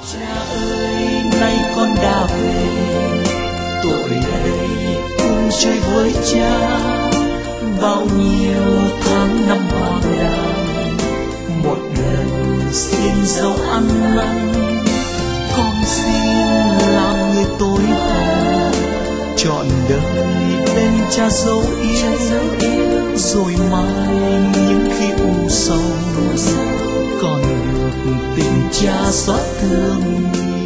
Cha ơi, nay con đã về, tuổi đây cùng chơi với cha. Bao nhiêu tháng năm hoang đàng, một lần xin dấu ăn năn. Con xin làm người tối hậu, trọn đời bên cha dấu yêu. Rồi mai những khi u sầu, còn được tình cha xót thương nhiều.